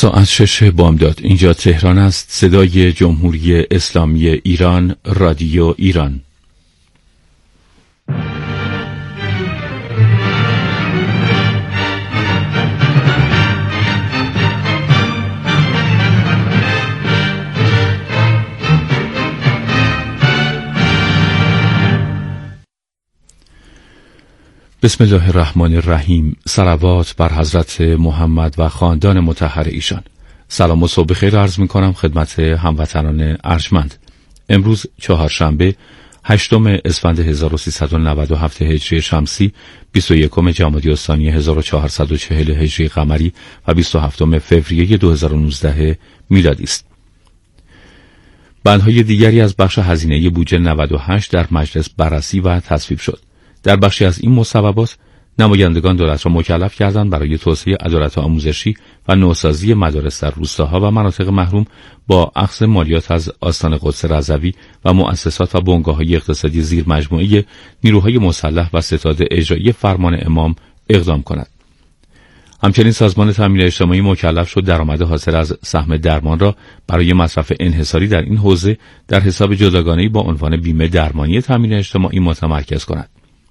ساعت 6 بامداد. اینجا تهران است. صدای جمهوری اسلامی ایران، رادیو ایران. بسم الله الرحمن الرحیم. صلوات بر حضرت محمد و خاندان مطهر ایشان. سلام و صبح بخیر عرض می کنم خدمت هموطنان ارجمند. امروز چهارشنبه 8 اسفند 1397 هجری شمسی، 21 جمادی الثانی 1440 هجری قمری و 27 فوریه 2019 میلادی است. بندهای دیگری از بخش هزینه بودجه 98 در مجلس بررسی و تصویب شد. در بخشی از این مصوبات نمایندگان دولت را مکلف کردند برای توسعه عدالت آموزشی و نوسازی مدارس در روستاها و مناطق محروم با اخذ مالیات از آستان قدس رضوی و مؤسسات و بنگاه‌های اقتصادی زیر مجموعه نیروهای مسلح و ستاد اجرایی فرمان امام اقدام کند. همچنین سازمان تامین اجتماعی مکلف شد درآمد حاصل از سهم درمان را برای مصرف انحصاری در این حوزه در حساب جداگانه‌ای با عنوان بیمه درمانی تامین اجتماعی متمرکز کند.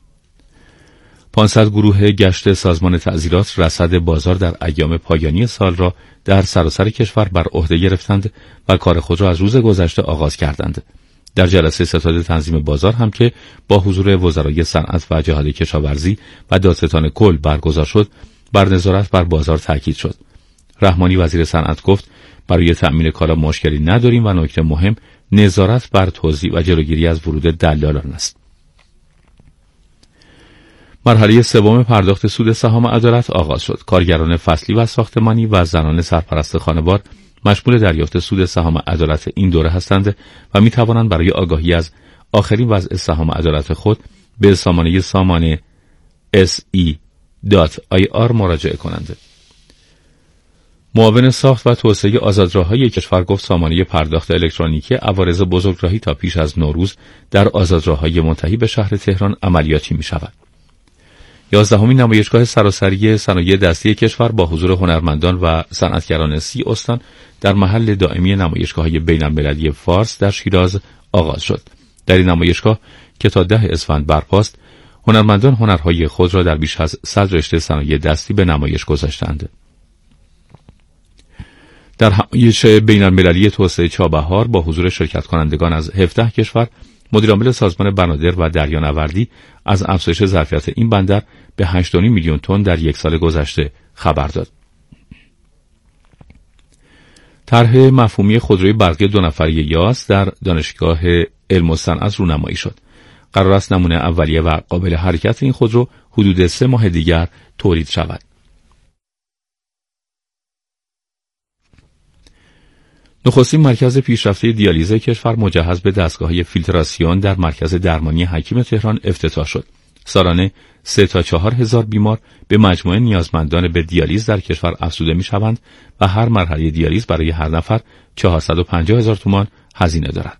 500 گروه گشت سازمان تعزیرات رصد بازار در ایام پایانی سال را در سراسر کشور بر عهده گرفتند و کار خود را از روز گذشته آغاز کردند. در جلسه ستاد تنظیم بازار هم که با حضور وزرای صنعت و جهاد کشاورزی و دادستان کل برگزار شد، بر نظارت بر بازار تاکید شد. رحمانی وزیر صنعت گفت برای تأمین کالا مشکلی نداریم و نکته مهم نظارت بر توزیع و جلوگیری از ورود دلالان است. مرحله سوم پرداخت سود سهام عدالت آغاز شد. کارگران فصلی و ساختمانی و زنان سرپرست خانوار مشمول دریافت سود سهام عدالت این دوره هستند و می توانند برای آگاهی از آخرین وضع سهام عدالت خود به سامانه se.ir مراجعه کنند. معاون ساخت و توسعه آزادراه‌های کشور گفت سامانه پرداخت الکترونیکی عوارض بزرگراهی تا پیش از نوروز در آزادراه‌های منتهی به شهر تهران عملیاتی می شود. 11مین نمایشگاه سراسری صنایع دستی کشور با حضور هنرمندان و صنعتگران 30 استان در محل دائمی نمایشگاه‌های بین‌المللی فارس در شیراز آغاز شد. در این نمایشگاه که تا 10 اسفند برپاست، هنرمندان هنرهای خود را در بیش از 100 رشته صنایع دستی به نمایش گذاشتند. در همایش بین‌المللی توسعه چابهار با حضور شرکت کنندگان از 17 کشور، مدیرعامل سازمان بنادر و دریانوردی از افزایش ظرفیت این بندر به 8.5 میلیون تن در یک سال گذشته خبر داد. طرح مفهومی خودروی برقی 2 نفره یاس در دانشگاه علم و صنعت رونمایی شد. قرار است نمونه اولیه و قابل حرکت این خودرو حدود 3 ماه دیگر تولید شود. نخستین مرکز پیشرفته دیالیز کشور مجهز به دستگاه‌های فیلتراسیون در مرکز درمانی حکیم تهران افتتاح شد. سالانه 3 تا 4 هزار بیمار به مجموعه نیازمندان به دیالیز در کشور افزوده می‌شوند و هر مرحله دیالیز برای هر نفر 450,000 تومان هزینه دارد.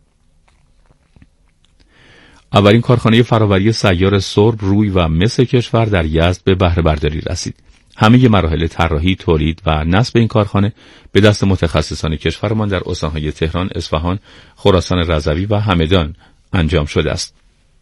اولین کارخانه فراوری سیار سرب، روی و مس کشور در یزد به بهره برداری رسید. همه مراحل طراحی، تولید و نصب این کارخانه به دست متخصصان کشورمان در استان‌های تهران، اصفهان، خراسان رضوی و همدان انجام شده است.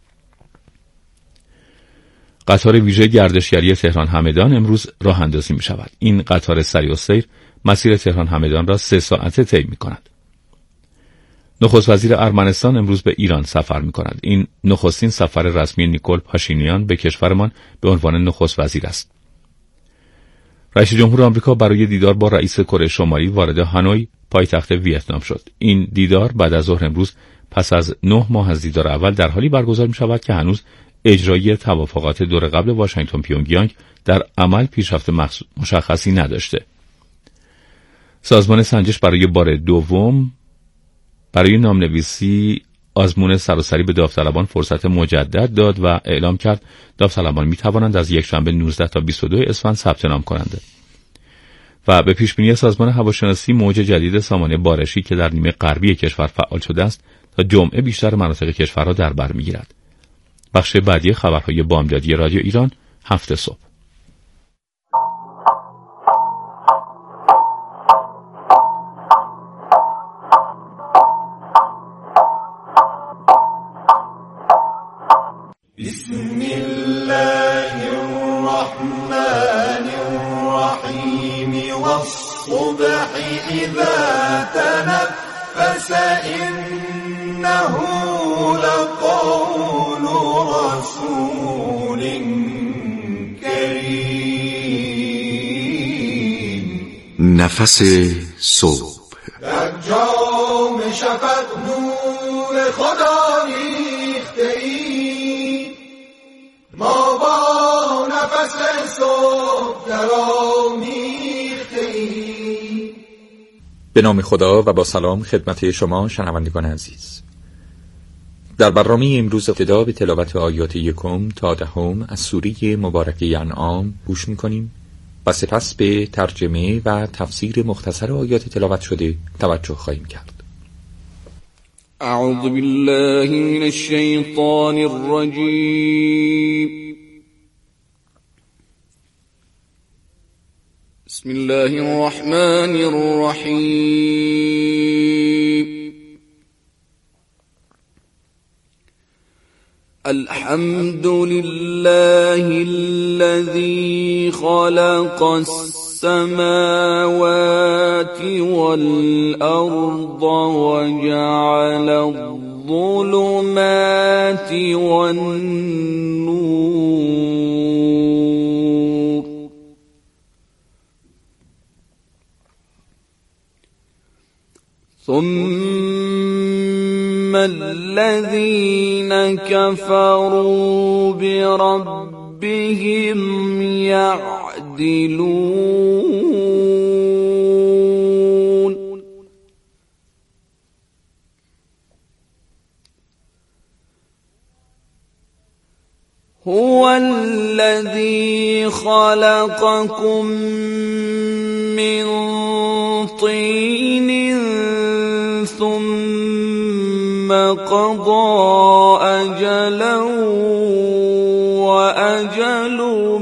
قطار ویژه گردشگری تهران همدان امروز راه اندازی می شود. این قطار سریع السیر مسیر تهران همدان را 3 ساعته طی می کند. نخست وزیر ارمنستان امروز به ایران سفر می کند. این نخستین سفر رسمی نیکول پاشینیان به کشورمان به عنوان نخست وزیر است. رئیس جمهور آمریکا برای دیدار با رئیس کره شمالی وارد هانوی پایتخت ویتنام شد. این دیدار بعد از ظهر امروز پس از 9 ماه از دیدار اول در حالی برگزار می شود که هنوز اجرایی توافقات دور قبل واشنگتن پیونگیانگ در عمل پیشرفت مشخصی نداشته. سازمان سنجش برای بار دوم برای نامنویسی آزمون سراسری به داوطلبان فرصت مجدد داد و اعلام کرد داوطلبان می توانند از یکشنبه 19 تا 22 اسفند ثبت نام کنند. و به پیشبینی سازمان هواشناسی موج جدید سامانه بارشی که در نیمه غربی کشور فعال شده است تا جمعه بیشتر مناطق کشور را در بر می‌گیرد. بخش بعدی خبرهای بامدادی رادیو ایران 7 صبح. والصبح إذا تنفس إنه لقول رسول كريم. نفس صبح در جام شفق نور خدا ریخته ای، ما با نفس صبح درآمیخته ای. به نام خدا و با سلام خدمت شما شنوندگان عزیز. در برنامه امروز ابتدا به تلاوت آیات 1 تا 10 از سوره مبارکه انعام گوش می‌کنیم و سپس به ترجمه و تفسیر مختصر آیات تلاوت شده توجه خواهیم کرد. اعوذ بالله من الشیطان الرجیم. بسم الله الرحمن الرحیم. الحمد لله الذي خلق السماوات والأرض وجعل الظلمات والنور ثم الذين كفروا بربهم يعدلون. هو الذي خلقكم من طين ثم قضى أجلا وأجل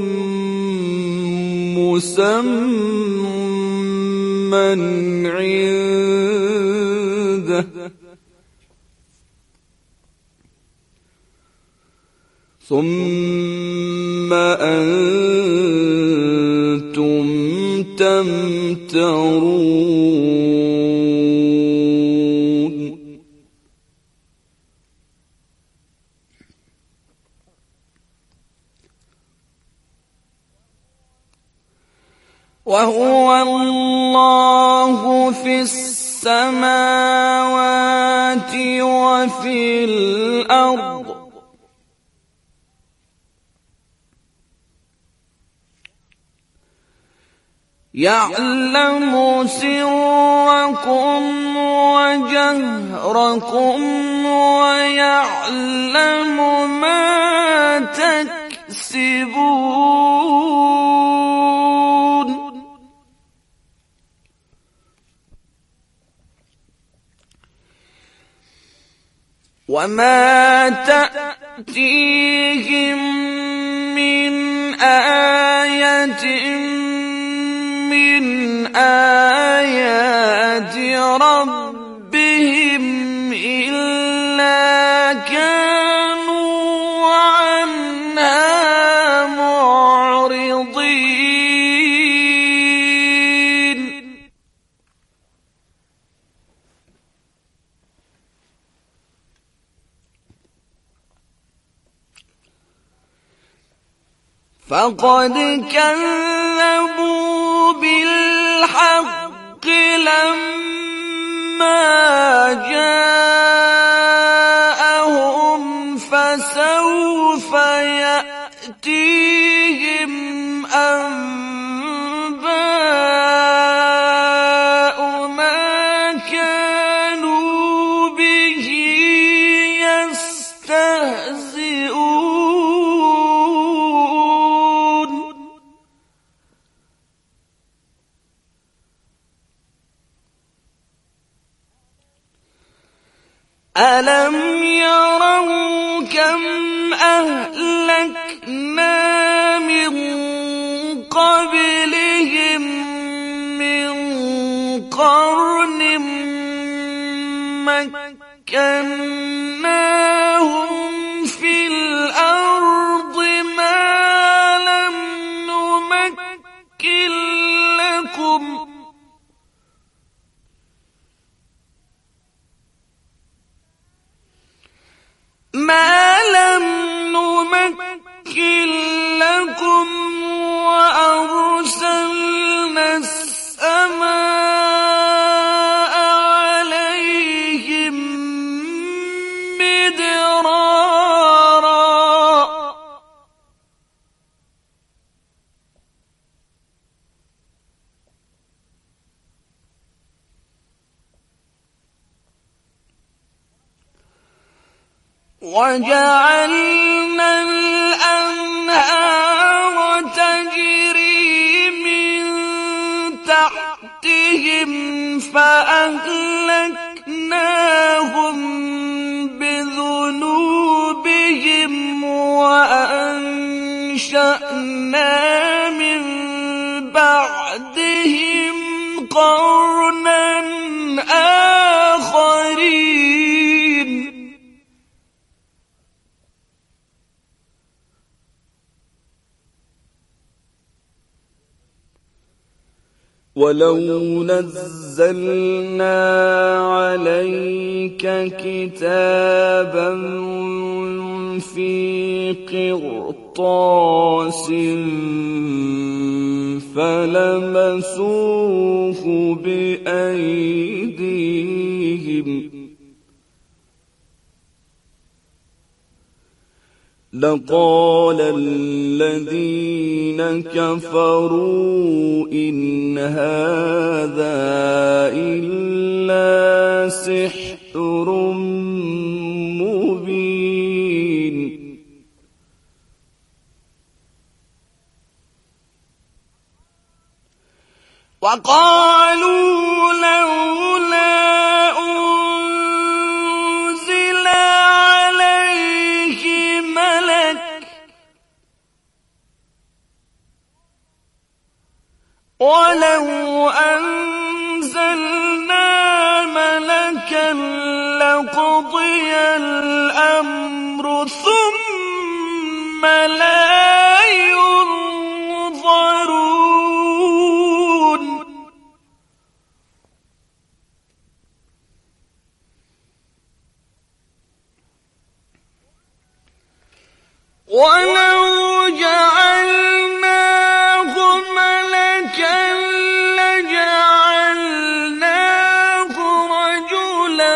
مسمى عنده ثم أنتم تمترون. وهو الله في السماوات وفي الأرض يعلم سركم وجهركم ويعلم ما تكسبون. وما تأتيهم من آية من آيات ربهم إلا كانوا عنها معرضين. فقد كذبوا بالحق لما جاءهم فسوف يأتيهم أنباء ما كانوا به يستهزئون. ألم يروا كم أهلكنا من قبلهم من قرن مكناهم في الأرض ما لم نمكن لكم ما لم نمكن لكم وأرسلنا السماء عليهم مدرارا وجعلنا الأنهار تجري من تحتهم فأهلكناهم بذنوبهم وأنشأنا من بعدهم قرنا آخرين ولو نزلنا عليك كتابا في قرطاس فلمسوه بأيديهم لقال الذين كفروا إن هذا إلا سحر مبين وقالوا لولا أنزل عليه ملك ولو أنزلنا ملكا لقضي الأمر ثم لا ينظرون ولو جعلناه ملكا لجعلناه رجلا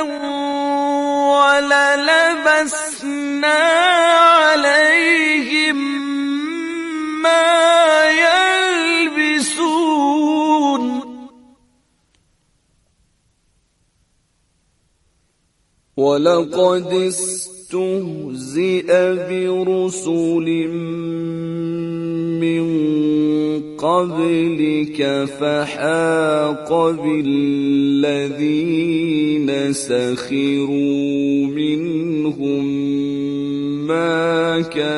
وللبسنا عليهم ما يلبسون ولقد استهزئ برسل من قبلك فحاق بالذين سخروا منهم ما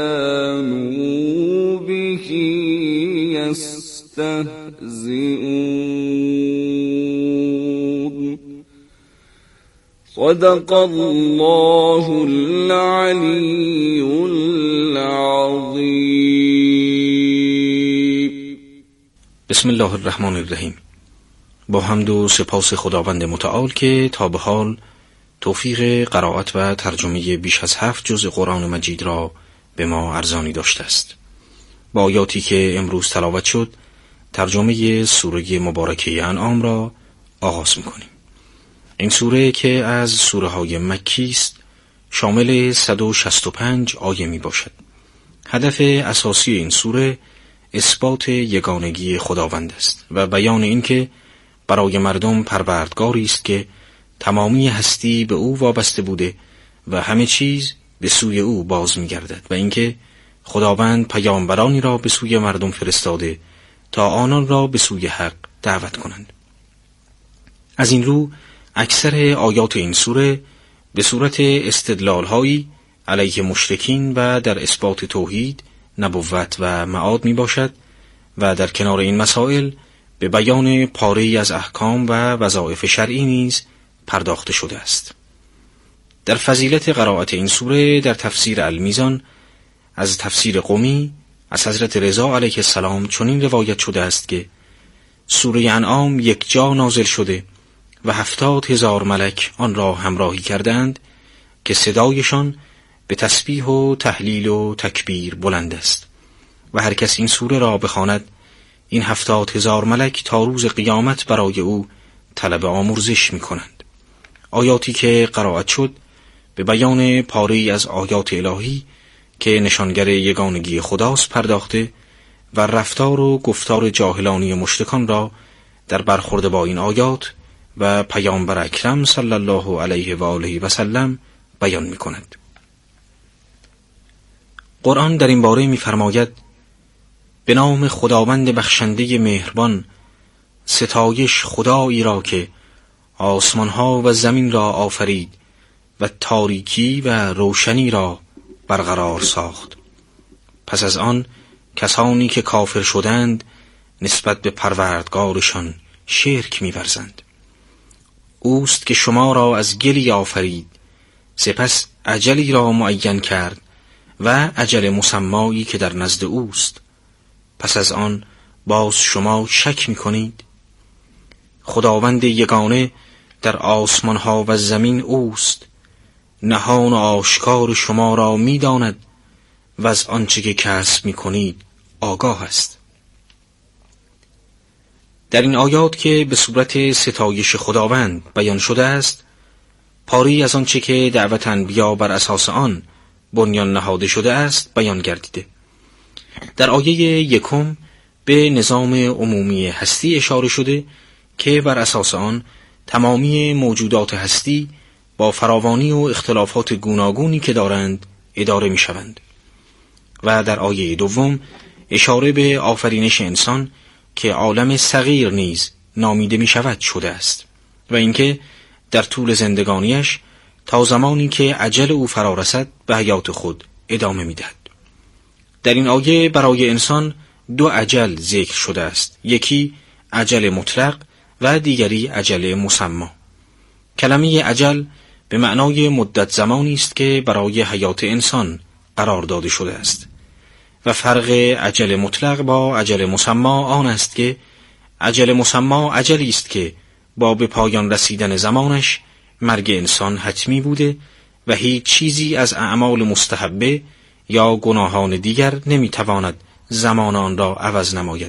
كانوا به يستهزئون صدق الله العلي العظیم. بسم الله الرحمن الرحیم. با حمد و سپاس خداوند متعال که تا به حال توفیق قرائت و ترجمه بیش از 7 جزء قرآن مجید را به ما ارزانی داشته است. با آیاتی که امروز تلاوت شد ترجمه سوره مبارکه انعام را آغاز می‌کنیم. این سوره که از سوره های مکی است شامل 165 آیه می باشد. هدف اساسی این سوره اثبات یگانگی خداوند است و بیان این که برای مردم پروردگاری است که تمامی هستی به او وابسته بوده و همه چیز به سوی او باز می گردد و اینکه خداوند پیامبرانی را به سوی مردم فرستاده تا آنان را به سوی حق دعوت کنند. از این رو اکثر آیات این سوره به صورت استدلال‌هایی علیه مشرکین و در اثبات توحید، نبوت و معاد می باشد و در کنار این مسائل به بیان پاره‌ای از احکام و وظایف شرعی نیز پرداخته شده است. در فضیلت قرائت این سوره در تفسیر المیزان از تفسیر قمی از حضرت رضا علیه السلام چنین روایت شده است که سوره انعام یک جا نازل شده و 70,000 ملک آن را همراهی کردند که صدایشان به تسبیح و تهلیل و تکبیر بلند است و هر کس این سوره را بخواند این 70,000 ملک تا روز قیامت برای او طلب آمرزش می کنند. آیاتی که قرائت شد به بیان پاره‌ای از آیات الهی که نشانگر یگانگی خداست پرداخته و رفتار و گفتار جاهلانی مشرکان را در برخورد با این آیات و پیامبر اکرم صلی الله علیه و آله و سلم بیان می کند. قرآن در این باره می فرماید به نام خداوند بخشنده مهربان، ستایش خدایی را که آسمانها و زمین را آفرید و تاریکی و روشنی را برقرار ساخت. پس از آن کسانی که کافر شدند نسبت به پروردگارشان شرک می‌ورزند. اوست که شما را از گلی آفرید، سپس اجلی را معین کرد و اجل مسمایی که در نزد اوست. پس از آن باز شما شک می‌کنید. خداوند یگانه در آسمان‌ها و زمین اوست، نهان و آشکار شما را می‌داند و از آنچه که کسب می‌کنید آگاه است. در این آیات که به صورت ستایش خداوند بیان شده است، پاری از آنچه که دعوت انبیا بر اساس آن بنیان نهاده شده است بیان گردیده. در آیه 1 به نظام عمومی هستی اشاره شده که بر اساس آن تمامی موجودات هستی با فراوانی و اختلافات گوناگونی که دارند اداره می شوند. و در آیه 2 اشاره به آفرینش انسان که عالم صغیر نیز نامیده می شود شده است و اینکه در طول زندگانیش تا زمانی که اجل او فرا رسد به حیات خود ادامه می دهد. در این آیه برای انسان 2 اجل ذکر شده است، یکی اجل مطلق و دیگری اجل مسمی. کلمه اجل به معنای مدت زمانی است که برای حیات انسان قرار داده شده است و فرق اجل مطلق با اجل مسمی آن است که اجل مسمی اجلی است که با به پایان رسیدن زمانش مرگ انسان حتمی بوده و هیچ چیزی از اعمال مستحبه یا گناهان دیگر نمیتواند زمان آن را عوض نماید.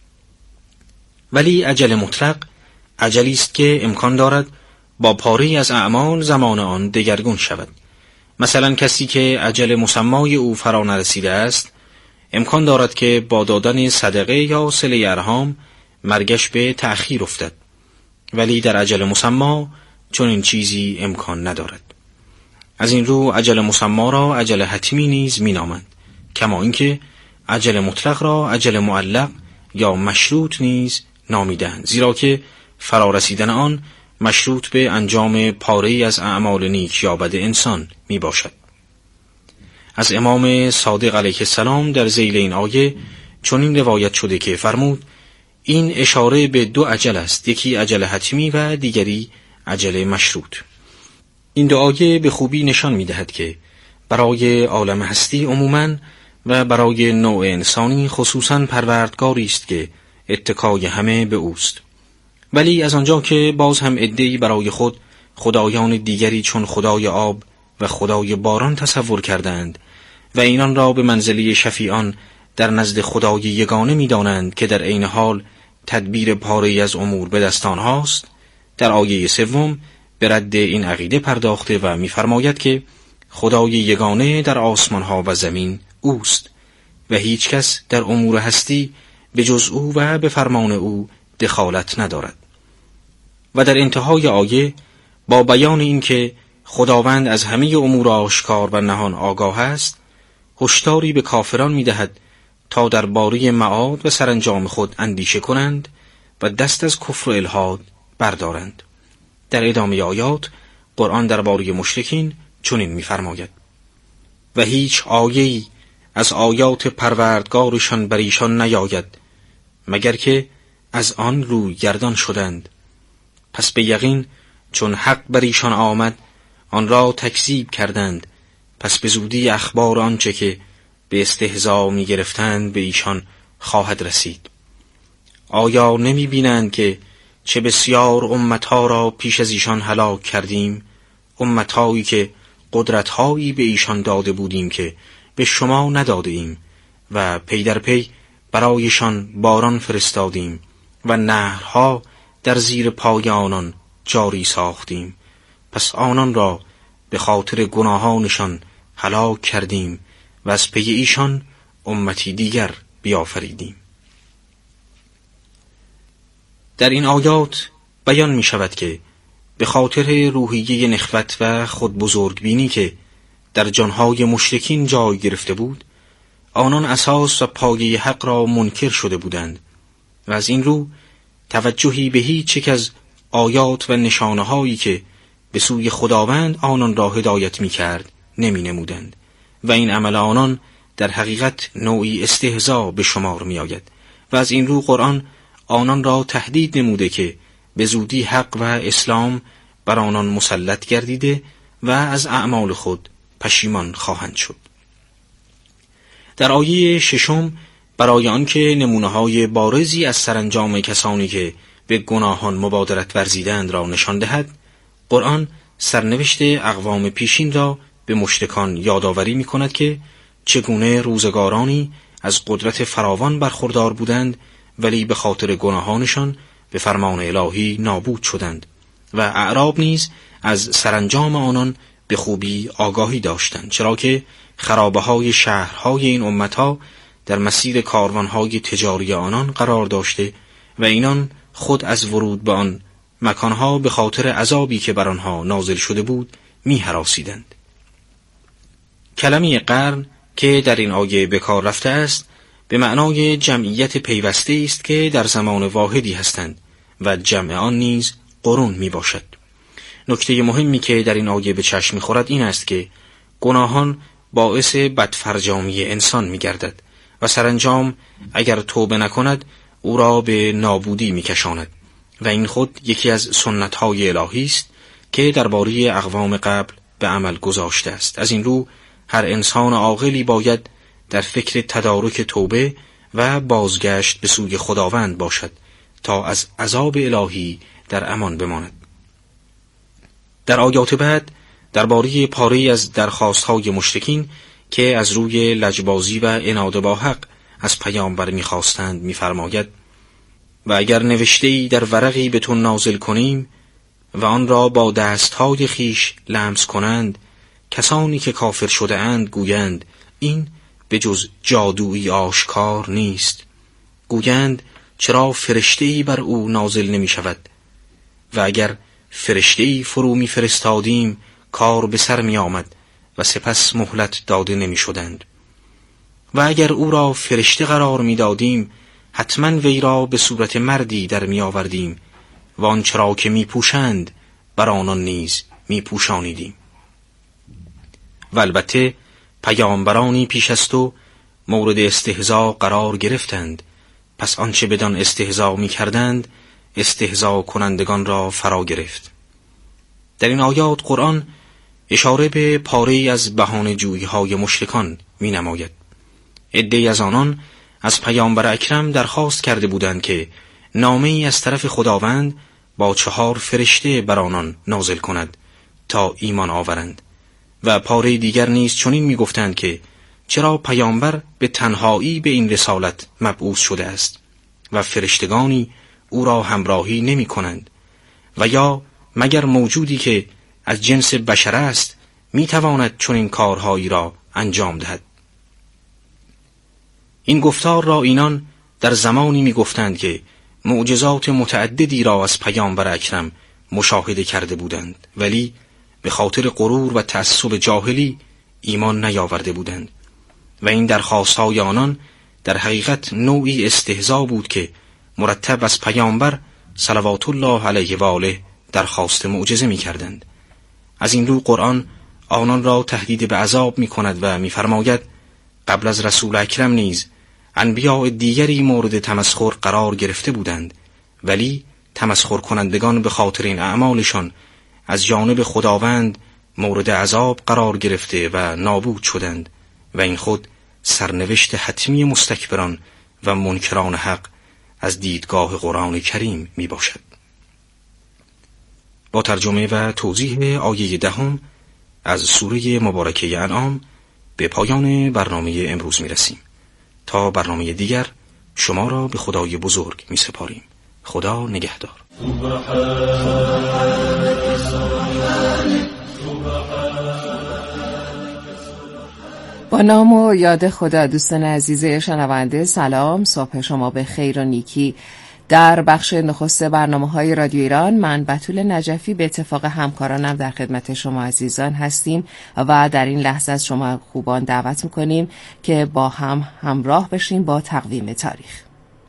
ولی اجل مطلق اجلی است که امکان دارد با پاره‌ای از اعمال زمان آن دگرگون شود. مثلا کسی که اجل مسمی او فرا نرسیده است امکان دارد که با دادن صدقه یا صله ارحام مرگش به تأخیر افتد، ولی در اجل مسمی چون این چیزی امکان ندارد. از این رو اجل مسمی را اجل حتمی نیز می‌نامند، کما اینکه اجل مطلق را اجل معلق یا مشروط نیز نامیدند، زیرا که فرارسیدن آن مشروط به انجام پاره‌ای از اعمال نیک یا بد انسان می باشد. از امام صادق علیه السلام در ذیل این آیه چنین روایت شده که فرمود این اشاره به 2 اجل است، یکی اجل حتمی و دیگری اجل مشروط. این 2 آیه به خوبی نشان می دهد که برای عالم هستی عموماً و برای نوع انسانی خصوصاً پروردگاری است که اتکای همه به اوست. ولی از آنجا که باز هم عده‌ای برای خود خدایان دیگری چون خدای آب و خدای باران تصور کردند و اینان را به منزله شفیعان در نزد خدای یگانه می دانند که در عین حال تدبیر پاره‌ای از امور به دست آنهاست، در آیه 3 به رد این عقیده پرداخته و می فرماید که خدای یگانه در آسمانها و زمین اوست و هیچ کس در امور هستی به جز او و به فرمان او دخالت ندارد. و در انتهای آیه با بیان این که خداوند از همه امور آشکار و نهان آگاه است، هشداری به کافران می‌دهد تا درباره معاد و سرانجام خود اندیشه کنند و دست از کفر و الحاد بردارند. در ادامه آیات قرآن درباره مشرکین چنین می‌فرماید: و هیچ آیه‌ای از آیات پروردگارشان بر ایشان نیاید مگر که از آن روی گردان شدند. پس به یقین چون حق بر ایشان آمد آن را تکذیب کردند، پس به زودی اخبار آنچه که به استهزا می گرفتند به ایشان خواهد رسید. آیا نمی بینند که چه بسیار امتها را پیش از ایشان هلاک کردیم، امتهایی که قدرتهایی به ایشان داده بودیم که به شما نداده ایم و پی در پی برایشان باران فرستادیم و نهرها در زیر پای آنان جاری ساختیم. پس آنان را به خاطر گناهانشان هلاک کردیم و از پی ایشان امتی دیگر بیافریدیم. در این آیات بیان می شود که به خاطر روحیه نخوت و خود بزرگبینی که در جانهای مشرکین جای گرفته بود، آنان اساس و پایه حق را منکر شده بودند و از این رو توجهی به هیچ یک از آیات و نشانه هایی که به سوی خداوند آنان را هدایت می کرد نمی نمودند و این عمل آنان در حقیقت نوعی استهزاء به شمار می آید و از این رو قرآن آنان را تهدید نموده که به زودی حق و اسلام بر آنان مسلط گردیده و از اعمال خود پشیمان خواهند شد. در آیه 6 برای آنکه نمونه‌های بارزی از سرانجام کسانی که به گناهان مبادرت ورزیدند را نشان دهد، قرآن سرنوشت اقوام پیشین را به مشرکان یادآوری می‌کند که چگونه روزگارانی از قدرت فراوان برخوردار بودند ولی به خاطر گناهانشان به فرمان الهی نابود شدند و اعراب نیز از سرانجام آنان به خوبی آگاهی داشتند، چرا که خرابه‌های شهرهای این امتها در مسیر کاروانهای تجاری آنان قرار داشته و اینان خود از ورود به آن مکانها به خاطر عذابی که بر آنها نازل شده بود می‌هراسیدند. کلمه قرن که در این آیه به کار رفته است به معنای جمعیت پیوسته است که در زمان واحدی هستند و جمع آن نیز قرون می باشد. نکته مهمی که در این آیه به چشم می خورد این است که گناهان باعث بدفرجامی انسان می گردد و سرانجام اگر توبه نکند او را به نابودی می کشاند و این خود یکی از سنت‌های الهی است که درباره اقوام قبل به عمل گذاشته است. از این رو هر انسان عاقلی باید در فکر تدارک توبه و بازگشت به سوی خداوند باشد تا از عذاب الهی در امان بماند. در آیات بعد درباره پاره‌ای از درخواست‌های مشرکین که از روی لجبازی و عناد با حق از پیامبر می‌خواستند می‌فرماید: و اگر نوشته‌ای در ورقی به تو نازل کنیم و آن را با دست‌های خیش لمس کنند، کسانی که کافر شده اند گویند این به جز جادویی آشکار نیست. گویند چرا فرشته‌ای بر او نازل نمی شود؟ و اگر فرشته‌ای فرو می فرستادیم کار به سر می آمد و سپس مهلت داده نمی شدند. و اگر او را فرشته قرار می دادیم حتما وی را به صورت مردی در می آوردیم و آنچه را که می پوشند بر آنان نیز می پوشانیدیم. و البته پیامبرانی پیش از تو مورد استهزاء قرار گرفتند، پس آنچه بدان استهزاء می کردند استهزاء کنندگان را فرا گرفت. در این آیات قرآن اشاره به پاره‌ای از بهانه‌جویی‌های مشرکان می نماید. عده‌ای از آنان از پیامبر اکرم درخواست کرده بودند که نامه‌ای از طرف خداوند با 4 فرشته بر آنان نازل کند تا ایمان آورند و پاره دیگر نیز چنین می گفتند که چرا پیامبر به تنهایی به این رسالت مبعوث شده است و فرشتگانی او را همراهی نمی کنند و یا مگر موجودی که از جنس بشر است می تواند چنین کارهایی را انجام دهد. این گفتار را اینان در زمانی می گفتند که معجزات متعددی را از پیامبر اکرم مشاهده کرده بودند ولی به خاطر غرور و تعصب جاهلی ایمان نیاورده بودند و این درخواست‌های آنان در حقیقت نوعی استهزاء بود که مرتب از پیامبر صلوات الله علیه و آله درخواست معجزه می‌کردند. از این رو قرآن آنان را تهدید به عذاب می‌کند و می‌فرماید قبل از رسول اکرم نیز انبیاء دیگری مورد تمسخر قرار گرفته بودند ولی تمسخر کنندگان به خاطر این اعمالشان از جانب خداوند مورد عذاب قرار گرفته و نابود شدند و این خود سرنوشت حتمی مستکبران و منکران حق از دیدگاه قرآن کریم می باشد. با ترجمه و توضیح آیه 10 از سوره مبارکه انعام به پایان برنامه امروز می رسیم. تا برنامه دیگر شما را به خدای بزرگ می سپاریم. خدا نگهدار. با نام و یاد خدا. دوستان عزیز شنونده سلام، صبح شما به خیر و نیکی. در بخش نخست برنامه‌های رادیو ایران من بتول نجفی به اتفاق همکارانم در خدمت شما عزیزان هستیم و در این لحظه از شما خوبان دعوت می‌کنیم که با هم همراه بشیم با تقویم تاریخ.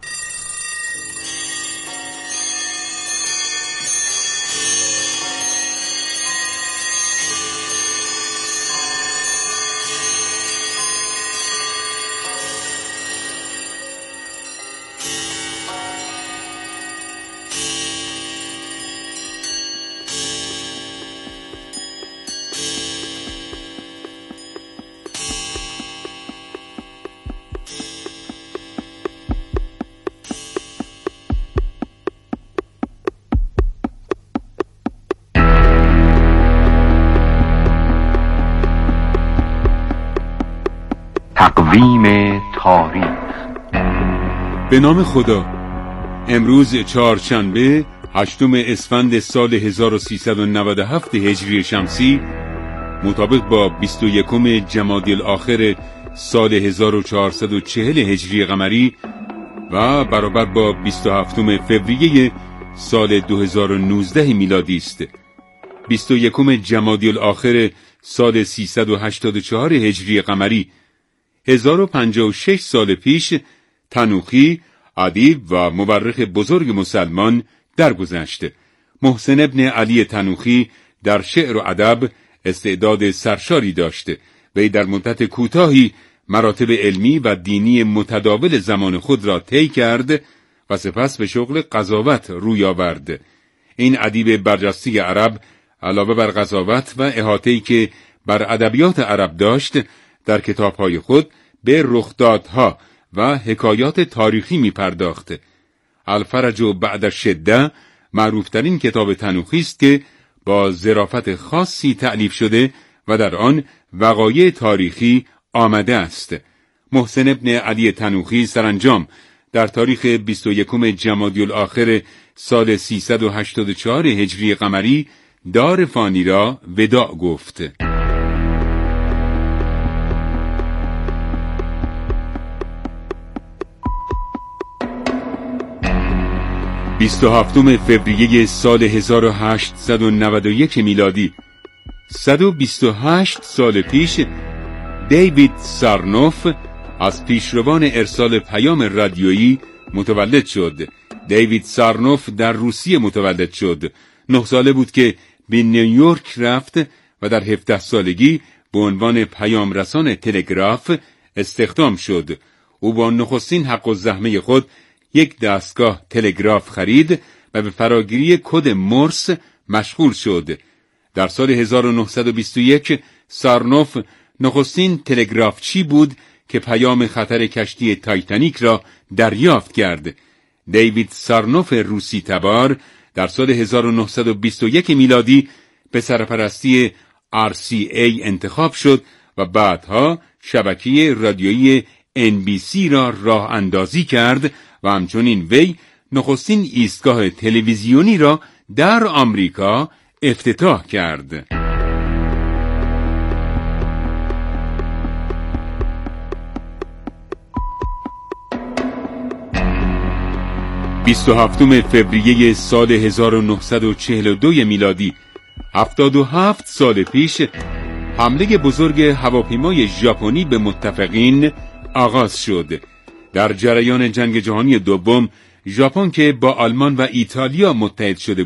تقویم تاریخ. به نام خدا. امروز چهارشنبه 8 اسفند سال 1397 هجری شمسی مطابق با 21 جمادی الاخر سال 1440 هجری قمری و برابر با 27 فوریه سال 2019 میلادی است. 21 جمادی الاخر سال 384 هجری قمری 1056 سال پیش تنوخی، ادیب و مورخ بزرگ مسلمان درگذشت. محسن ابن علی تنوخی در شعر و ادب استعداد سرشاری داشت. وی در مدت کوتاهی مراتب علمی و دینی متداول زمان خود را طی کرد و سپس به شغل قضاوت روی آورد. این ادیب برجسته عرب علاوه بر قضاوت و احاطه‌ای که بر ادبیات عرب داشت، در کتاب‌های خود به رخدادها و حکایات تاریخی می پرداخت. الفرج بعد الشده معروفترین کتاب تنوخی است که با ظرافت خاصی تألیف شده و در آن وقایع تاریخی آمده است. محسن ابن علی تنوخی سرانجام در تاریخ 21 جمادی الاخر سال 384 هجری قمری دار فانی را وداع گفت. 27 فوریه سال 1891 میلادی 128 سال پیش دیوید سارنوف از پیشروان ارسال پیام رادیویی متولد شد. دیوید سارنوف در روسیه متولد شد. 9 ساله بود که به نیویورک رفت و در 17 سالگی به عنوان پیام رسان تلگراف استخدام شد. او با نخستین حق الزحمه خود یک دستگاه تلگراف خرید و به فراگیری کد مورس مشغول شد. در سال 1921 سارنوف نخستین تلگرافچی بود که پیام خطر کشتی تایتانیک را دریافت کرد. دیوید سارنوف روسی تبار در سال 1921 میلادی به سرپرستی RCA انتخاب شد و بعدها شبکه رادیویی NBC را راه اندازی کرد و همچنین وی نخستین ایستگاه تلویزیونی را در آمریکا افتتاح کرد. بیست و هفتم فوریه سال 1942 میلادی 77 سال پیش حمله بزرگ هواپیمای ژاپنی به متفقین آغاز شد. در جریان جنگ جهانی دوم ژاپن که با آلمان و ایتالیا متحد شده